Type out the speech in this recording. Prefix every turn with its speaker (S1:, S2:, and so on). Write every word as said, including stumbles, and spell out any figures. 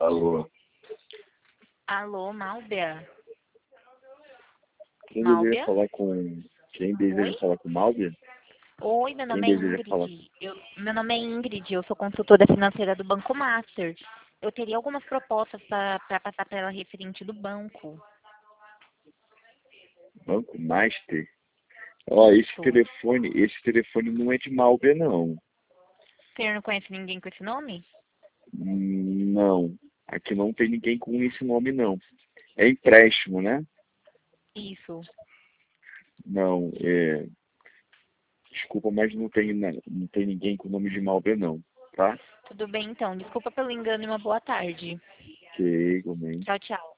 S1: Alô.
S2: Alô, Malbia?
S1: Quem
S2: Malbia?
S1: deseja falar com... Quem deseja
S2: Oi?
S1: falar com Malbia?
S2: Oi, meu
S1: Quem
S2: nome é
S1: deseja falar...
S2: Ingrid. Eu, meu nome é Ingrid, eu sou consultora financeira do Banco Master. Eu teria algumas propostas para passar para ela referente do banco.
S1: Banco Master? Ó, esse
S2: Isso.
S1: telefone, esse telefone não é de Malbia, não.
S2: Você não conhece ninguém com esse nome?
S1: Hum, Não. Aqui não tem ninguém com esse nome, não. É empréstimo, né?
S2: Isso.
S1: Não, é... Desculpa, mas não tem, na- não tem ninguém com o nome de Malbia, não. Tá?
S2: Tudo bem, então. Desculpa pelo engano e uma boa tarde.
S1: Ok, igualmente.
S2: Tchau, tchau.